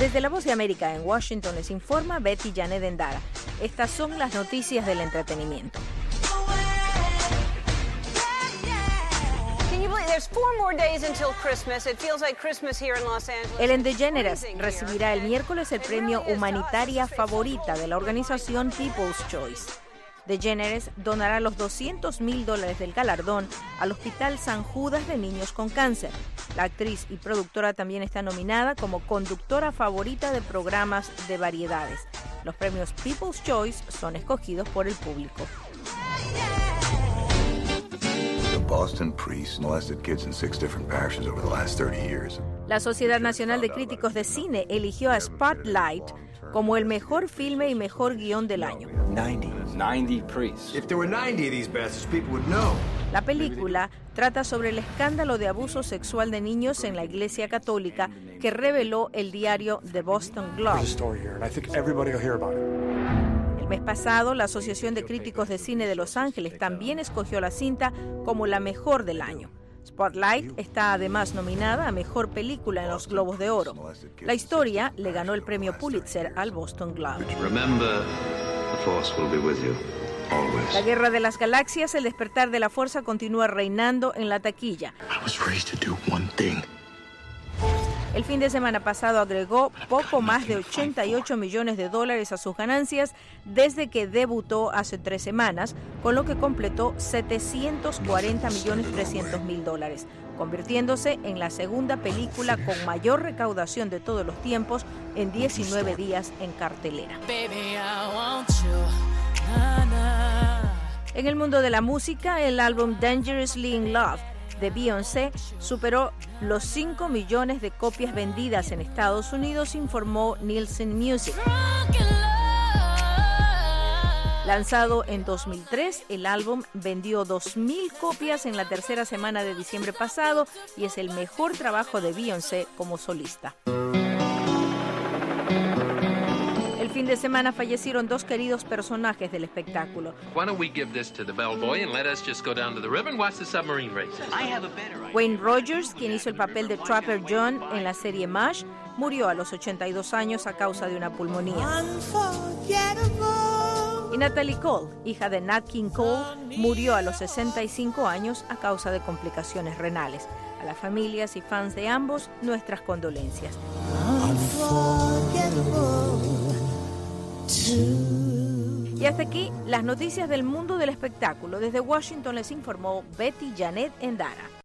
Desde La Voz de América en Washington les informa Betty Janet Endara. Estas son las noticias del entretenimiento. Ellen DeGeneres recibirá el miércoles el premio Humanitaria Favorita de la organización People's Choice. DeGeneres donará los $200,000 del galardón al Hospital San Judas de Niños con Cáncer. La actriz y productora también está nominada como conductora favorita de programas de variedades. Los premios People's Choice son escogidos por el público. Boston priests molested kids in 6 different parishes over the last 30 years. La Sociedad Nacional de Críticos de Cine eligió a Spotlight como el mejor filme y mejor guión del año. 90 priests. If there were 90 of these bastards, people would know. La película trata sobre el escándalo de abuso sexual de niños en la Iglesia Católica que reveló el diario The Boston Globe. El mes pasado, la Asociación de Críticos de Cine de Los Ángeles también escogió la cinta como la mejor del año. Spotlight está además nominada a Mejor Película en los Globos de Oro. La historia le ganó el premio Pulitzer al Boston Globe. La Guerra de las Galaxias, el despertar de la fuerza, continúa reinando en la taquilla. El fin de semana pasado agregó poco más de $88 millones a sus ganancias desde que debutó hace 3 semanas, con lo que completó $740,300,000, convirtiéndose en la segunda película con mayor recaudación de todos los tiempos en 19 días en cartelera. En el mundo de la música, el álbum Dangerously in Love de Beyoncé superó los 5 millones de copias vendidas en Estados Unidos, informó Nielsen Music. Lanzado en 2003, el álbum vendió 2,000 copias en la tercera semana de diciembre pasado y es el mejor trabajo de Beyoncé como solista. El fin de semana fallecieron 2 queridos personajes del espectáculo. Wayne Rogers, quien hizo el papel de Trapper John en la serie MASH, murió a los 82 años a causa de una pulmonía. Y Natalie Cole, hija de Nat King Cole, murió a los 65 años a causa de complicaciones renales. A las familias y fans de ambos, nuestras condolencias. Y hasta aquí las noticias del mundo del espectáculo. Desde Washington les informó Betty Janet Endara.